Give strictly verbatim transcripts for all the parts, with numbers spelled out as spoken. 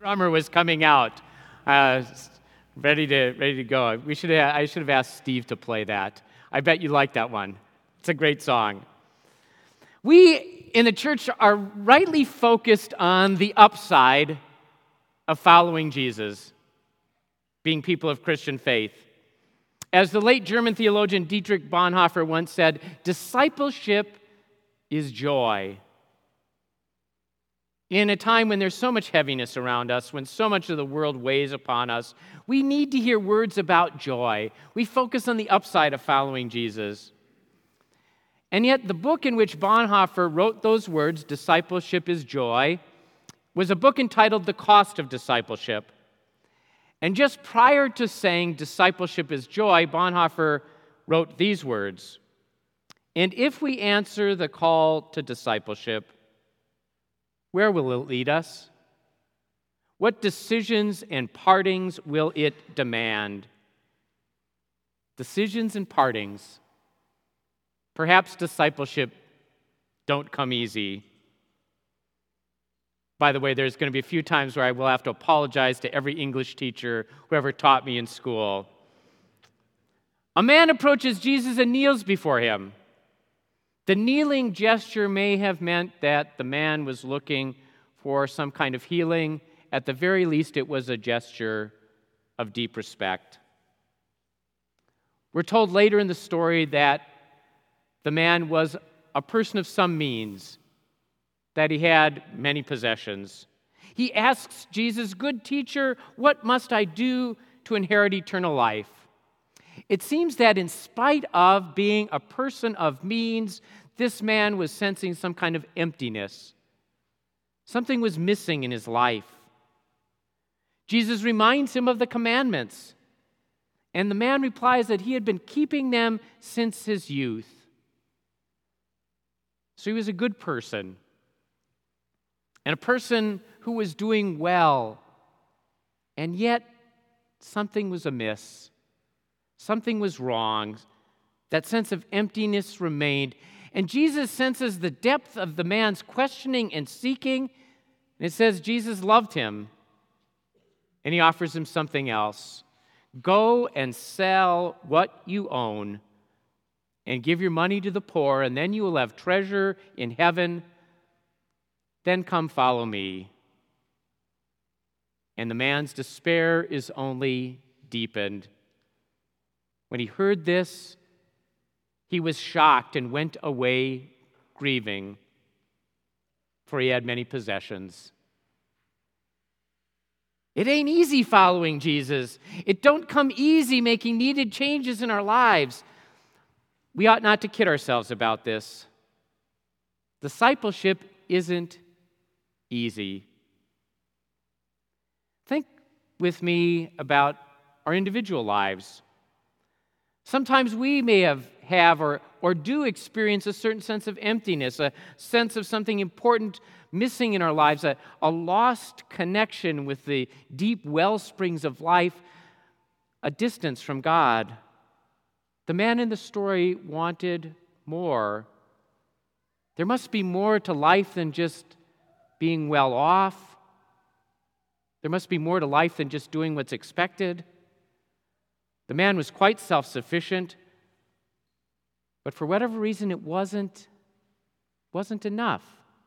drummer was coming out, uh, ready to ready to go. We should have, I should have asked Steve to play that. I bet you like that one. It's a great song. We in the church are rightly focused on the upside of following Jesus, being people of Christian faith. As the late German theologian Dietrich Bonhoeffer once said, discipleship is joy. In a time when there's so much heaviness around us, when so much of the world weighs upon us, we need to hear words about joy. We focus on the upside of following Jesus. And yet, the book in which Bonhoeffer wrote those words, Discipleship is Joy, was a book entitled The Cost of Discipleship. And just prior to saying discipleship is joy, Bonhoeffer wrote these words, and if we answer the call to discipleship, where will it lead us? What decisions and partings will it demand? Decisions and partings. Perhaps discipleship don't come easy. By the way, there's going to be a few times where I will have to apologize to every English teacher who ever taught me in school. A man approaches Jesus and kneels before him. The kneeling gesture may have meant that the man was looking for some kind of healing. At the very least, it was a gesture of deep respect. We're told later in the story that the man was a person of some means, that he had many possessions. He asks Jesus, "Good teacher, what must I do to inherit eternal life?" It seems that in spite of being a person of means, this man was sensing some kind of emptiness. Something was missing in his life. Jesus reminds him of the commandments, and the man replies that he had been keeping them since his youth. So he was a good person, and a person who was doing well, and yet something was amiss. Something was wrong. That sense of emptiness remained. And Jesus senses the depth of the man's questioning and seeking. And it says Jesus loved him, and he offers him something else. Go and sell what you own and give your money to the poor, and then you will have treasure in heaven. Then come follow me. And the man's despair is only deepened. When he heard this, he was shocked and went away grieving, for he had many possessions. It ain't easy following Jesus. It don't come easy making needed changes in our lives. We ought not to kid ourselves about this. Discipleship isn't easy. Think with me about our individual lives. Sometimes we may have, have or, or do experience a certain sense of emptiness, a sense of something important missing in our lives, a, a lost connection with the deep well springs of life, a distance from God. The man in the story wanted more. There must be more to life than just being well off. There must be more to life than just doing what's expected. The man was quite self-sufficient, but for whatever reason, it wasn't, wasn't enough.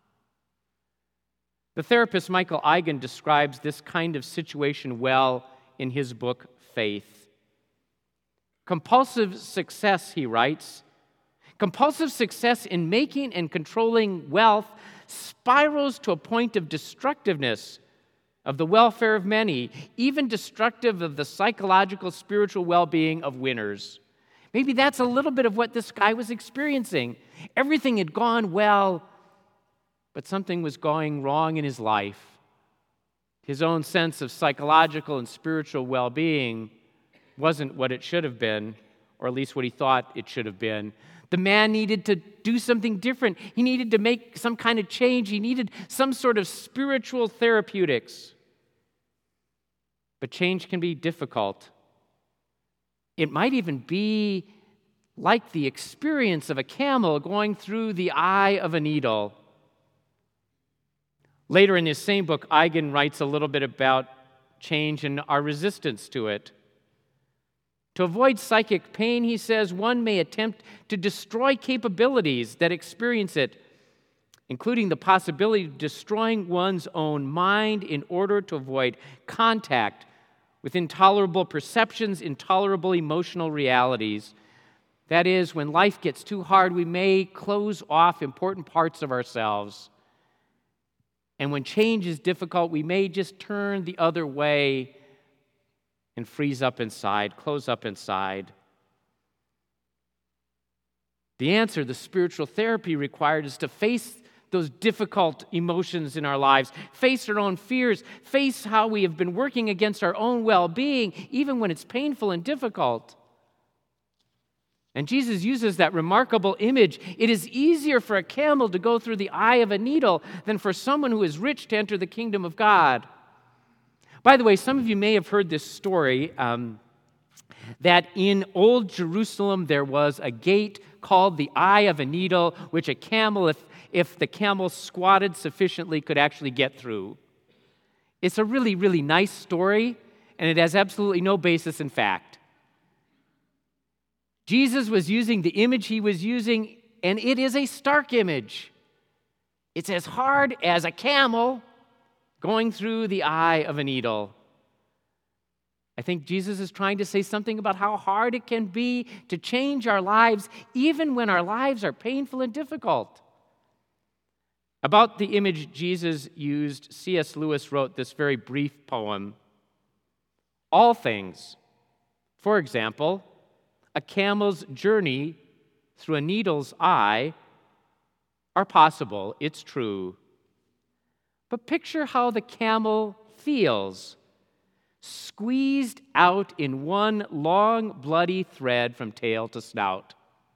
The therapist Michael Eigen describes this kind of situation well in his book, Faith. Compulsive success, he writes, compulsive success in making and controlling wealth spirals to a point of destructiveness of the welfare of many, even destructive of the psychological, spiritual well-being of winners. Maybe that's a little bit of what this guy was experiencing. Everything had gone well, but something was going wrong in his life. His own sense of psychological and spiritual well-being wasn't what it should have been, or at least what he thought it should have been. The man needed to do something different. He needed to make some kind of change. He needed some sort of spiritual therapeutics. But change can be difficult. It might even be like the experience of a camel going through the eye of a needle. Later in this same book, Eigen writes a little bit about change and our resistance to it. To avoid psychic pain, he says, one may attempt to destroy capabilities that experience it, including the possibility of destroying one's own mind in order to avoid contact with intolerable perceptions, intolerable emotional realities. That is, when life gets too hard, we may close off important parts of ourselves. And when change is difficult, we may just turn the other way and freeze up inside, close up inside. The answer, the spiritual therapy required, is to face those difficult emotions in our lives, face our own fears, face how we have been working against our own well-being, even when it's painful and difficult. And Jesus uses that remarkable image. It is easier for a camel to go through the eye of a needle than for someone who is rich to enter the kingdom of God. By the way, some of you may have heard this story, um, that in Old Jerusalem there was a gate called the Eye of a Needle, which a camel, if, if the camel squatted sufficiently, could actually get through. It's a really, really nice story, and it has absolutely no basis in fact. Jesus was using the image he was using, and it is a stark image. It's as hard as a camel going through the eye of a needle. I think Jesus is trying to say something about how hard it can be to change our lives, even when our lives are painful and difficult. About the image Jesus used, C S Lewis wrote this very brief poem. All things, for example, a camel's journey through a needle's eye, are possible, it's true. But picture how the camel feels, squeezed out in one long, bloody thread from tail to snout.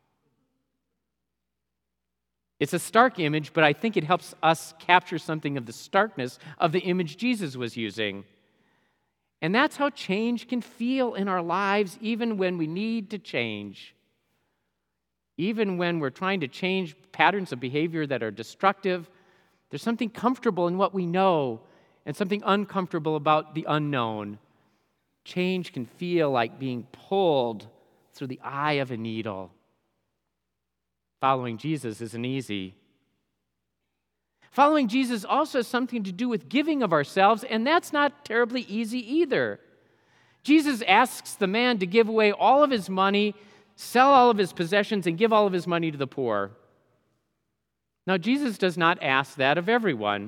It's a stark image, but I think it helps us capture something of the starkness of the image Jesus was using. And that's how change can feel in our lives, even when we need to change. Even when we're trying to change patterns of behavior that are destructive, there's something comfortable in what we know and something uncomfortable about the unknown. Change can feel like being pulled through the eye of a needle. Following Jesus isn't easy. Following Jesus also has something to do with giving of ourselves, and that's not terribly easy either. Jesus asks the man to give away all of his money, sell all of his possessions, and give all of his money to the poor. Now, Jesus does not ask that of everyone,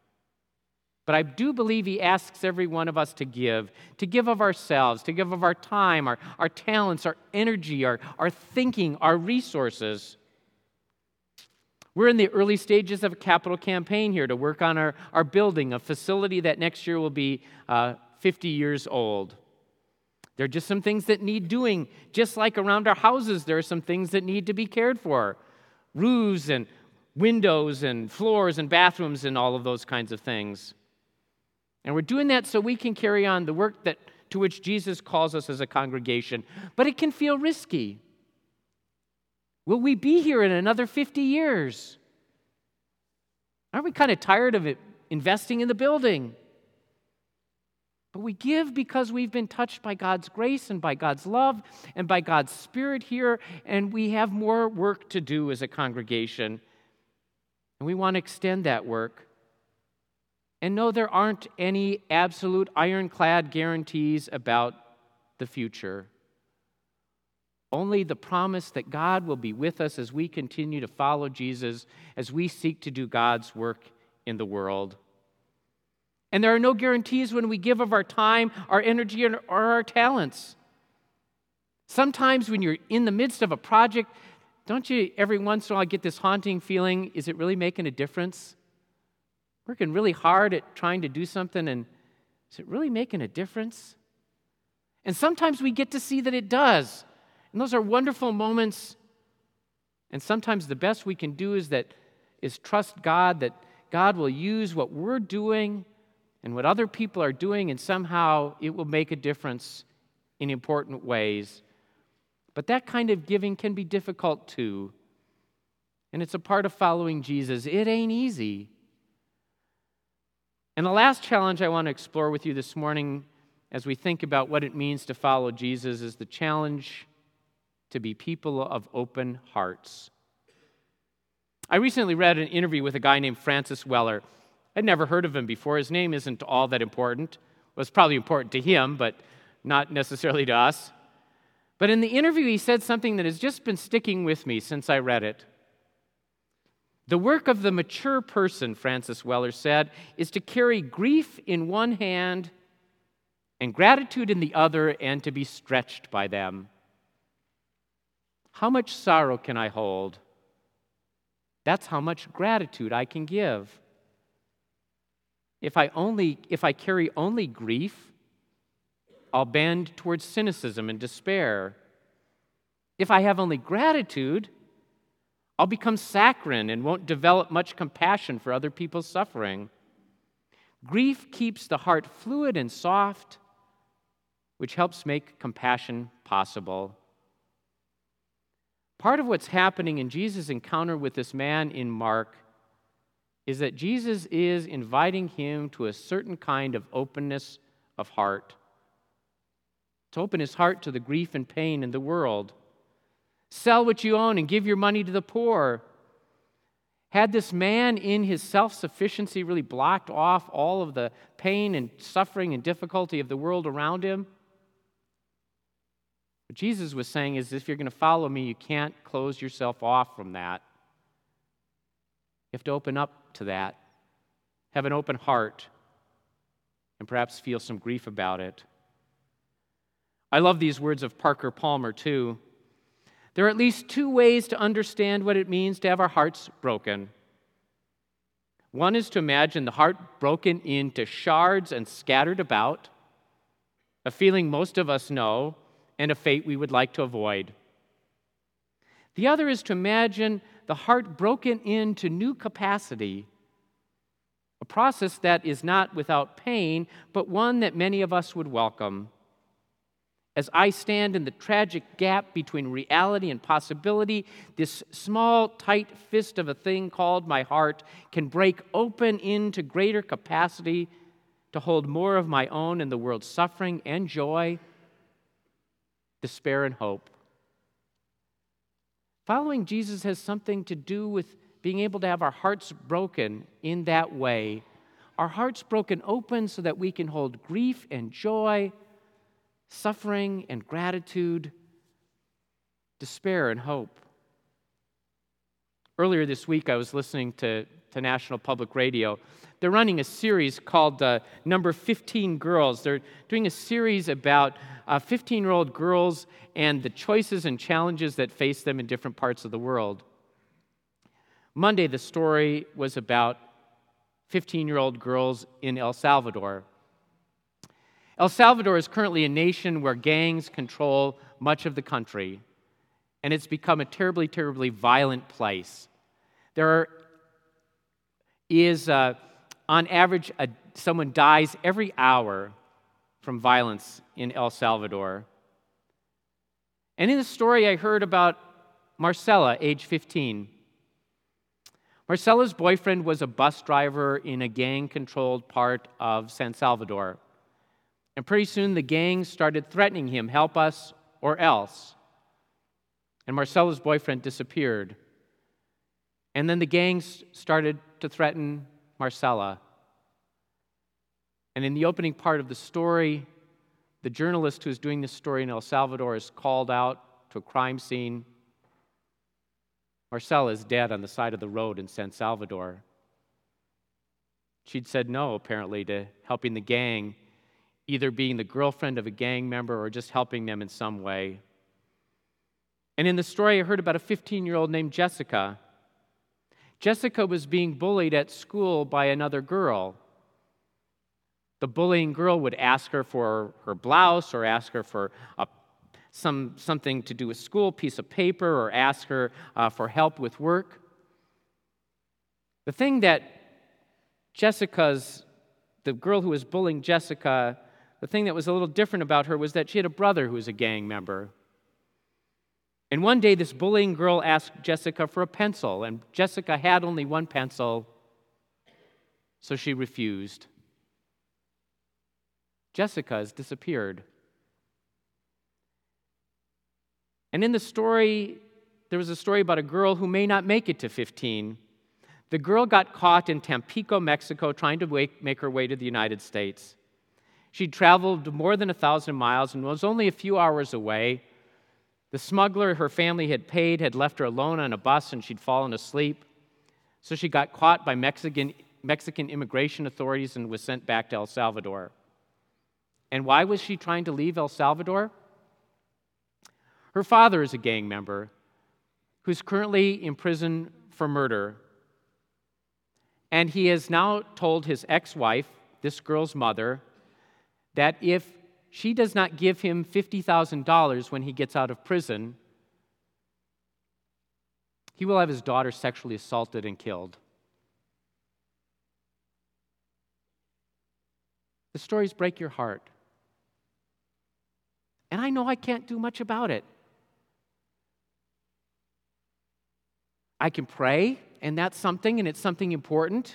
but I do believe he asks every one of us to give, to give of ourselves, to give of our time, our, our talents, our energy, our, our thinking, our resources. We're in the early stages of a capital campaign here to work on our, our building, a facility that next year will be uh, fifty years old. There are just some things that need doing. Just like around our houses, there are some things that need to be cared for. Roofs and windows and floors and bathrooms and all of those kinds of things. And we're doing that so we can carry on the work that to which Jesus calls us as a congregation. But it can feel risky. Will we be here in another fifty years? Aren't we kind of tired of it, investing in the building? But we give because we've been touched by God's grace and by God's love and by God's Spirit here, and we have more work to do as a congregation. And we want to extend that work. And no, there aren't any absolute ironclad guarantees about the future. Only the promise that God will be with us as we continue to follow Jesus, as we seek to do God's work in the world. And there are no guarantees when we give of our time, our energy, or our talents. Sometimes when you're in the midst of a project, don't you every once in a while get this haunting feeling, is it really making a difference? Working really hard at trying to do something, and is it really making a difference? And sometimes we get to see that it does. And those are wonderful moments. And sometimes the best we can do is that is trust God, that God will use what we're doing and what other people are doing, and somehow it will make a difference in important ways. But that kind of giving can be difficult too. And it's a part of following Jesus. It ain't easy. And the last challenge I want to explore with you this morning as we think about what it means to follow Jesus is the challenge to be people of open hearts. I recently read an interview with a guy named Francis Weller. I'd never heard of him before. His name isn't all that important. Well, it's probably important to him, but not necessarily to us. But in the interview, he said something that has just been sticking with me since I read it. The work of the mature person, Francis Weller said, is to carry grief in one hand and gratitude in the other, and to be stretched by them. How much sorrow can I hold? That's how much gratitude I can give. If I only, if I carry only grief, I'll bend towards cynicism and despair. If I have only gratitude, I'll become saccharine and won't develop much compassion for other people's suffering. Grief keeps the heart fluid and soft, which helps make compassion possible. Part of what's happening in Jesus' encounter with this man in Mark is that Jesus is inviting him to a certain kind of openness of heart, to open his heart to the grief and pain in the world. Sell what you own and give your money to the poor. Had this man in his self-sufficiency really blocked off all of the pain and suffering and difficulty of the world around him? What Jesus was saying is, if you're going to follow me, you can't close yourself off from that. You have to open up to that, have an open heart, and perhaps feel some grief about it. I love these words of Parker Palmer, too. There are at least two ways to understand what it means to have our hearts broken. One is to imagine the heart broken into shards and scattered about, a feeling most of us know, and a fate we would like to avoid. The other is to imagine the heart broken into new capacity, a process that is not without pain, but one that many of us would welcome. As I stand in the tragic gap between reality and possibility, this small, tight fist of a thing called my heart can break open into greater capacity to hold more of my own in the world's suffering and joy, despair and hope. Following Jesus has something to do with being able to have our hearts broken in that way. Our hearts broken open so that we can hold grief and joy, suffering and gratitude, despair and hope. Earlier this week, I was listening to, to National Public Radio. They're running a series called uh, Number fifteen Girls. They're doing a series about uh, fifteen-year-old girls and the choices and challenges that face them in different parts of the world. Monday, the story was about fifteen-year-old girls in El Salvador. El Salvador is currently a nation where gangs control much of the country, and it's become a terribly, terribly violent place. There are, is, uh, on average, a, someone dies every hour from violence in El Salvador. And in the story, I heard about Marcela, age fifteen. Marcela's boyfriend was a bus driver in a gang-controlled part of San Salvador. And pretty soon the gang started threatening him, help us or else. And Marcela's boyfriend disappeared. And then the gangs started to threaten Marcela. And in the opening part of the story, the journalist who's doing this story in El Salvador is called out to a crime scene. Marcela is dead on the side of the road in San Salvador. She'd said no, apparently, to helping the gang, either being the girlfriend of a gang member or just helping them in some way. And in the story, I heard about a fifteen-year-old named Jessica. Jessica was being bullied at school by another girl. The bullying girl would ask her for her blouse or ask her for a, some something to do with school, piece of paper, or ask her uh, for help with work. The thing that Jessica's, the girl who was bullying Jessica, the thing that was a little different about her was that she had a brother who was a gang member. And one day, this bullying girl asked Jessica for a pencil, and Jessica had only one pencil, so she refused. Jessica has disappeared. And in the story, there was a story about a girl who may not make it to fifteen. The girl got caught in Tampico, Mexico, trying to wake, make her way to the United States. She'd traveled more than a thousand miles and was only a few hours away. The smuggler her family had paid had left her alone on a bus, and she'd fallen asleep. So she got caught by Mexican, Mexican immigration authorities and was sent back to El Salvador. And why was she trying to leave El Salvador? Her father is a gang member who's currently in prison for murder. And he has now told his ex-wife, this girl's mother, that if she does not give him fifty thousand dollars when he gets out of prison, he will have his daughter sexually assaulted and killed. The stories break your heart. And I know I can't do much about it. I can pray, and that's something, and it's something important.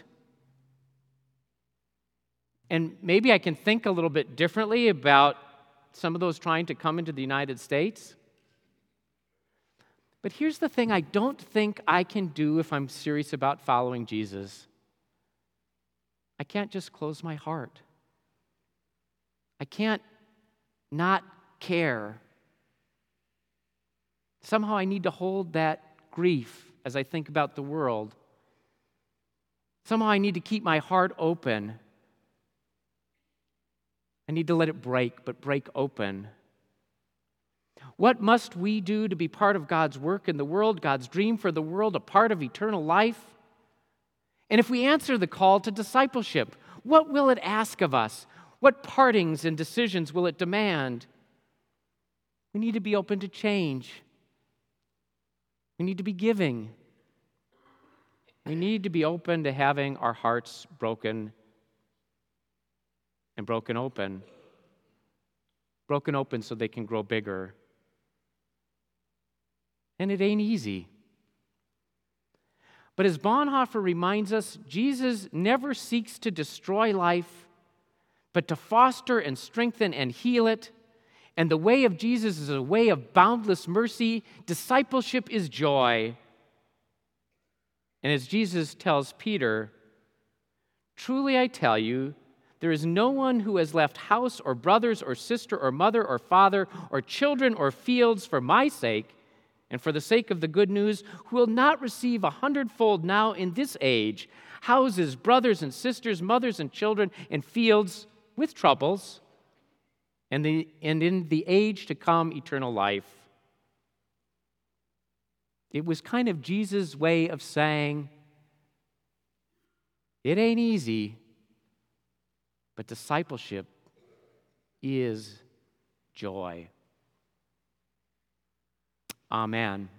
And maybe I can think a little bit differently about some of those trying to come into the United States. But here's the thing I don't think I can do if I'm serious about following Jesus. I can't just close my heart. I can't not care. Somehow I need to hold that grief as I think about the world. Somehow I need to keep my heart open. I need to let it break, but break open. What must we do to be part of God's work in the world, God's dream for the world, a part of eternal life? And if we answer the call to discipleship, what will it ask of us? What partings and decisions will it demand? We need to be open to change. We need to be giving. We need to be open to having our hearts broken and broken open. Broken open so they can grow bigger. And it ain't easy. But as Bonhoeffer reminds us, Jesus never seeks to destroy life, but to foster and strengthen and heal it. And the way of Jesus is a way of boundless mercy. Discipleship is joy. And as Jesus tells Peter, truly I tell you, there is no one who has left house or brothers or sister or mother or father or children or fields for my sake and for the sake of the good news who will not receive a hundredfold now in this age, houses, brothers and sisters, mothers and children, and fields with troubles, and, the, and in the age to come, eternal life. It was kind of Jesus' way of saying, it ain't easy, but discipleship is joy. Amen.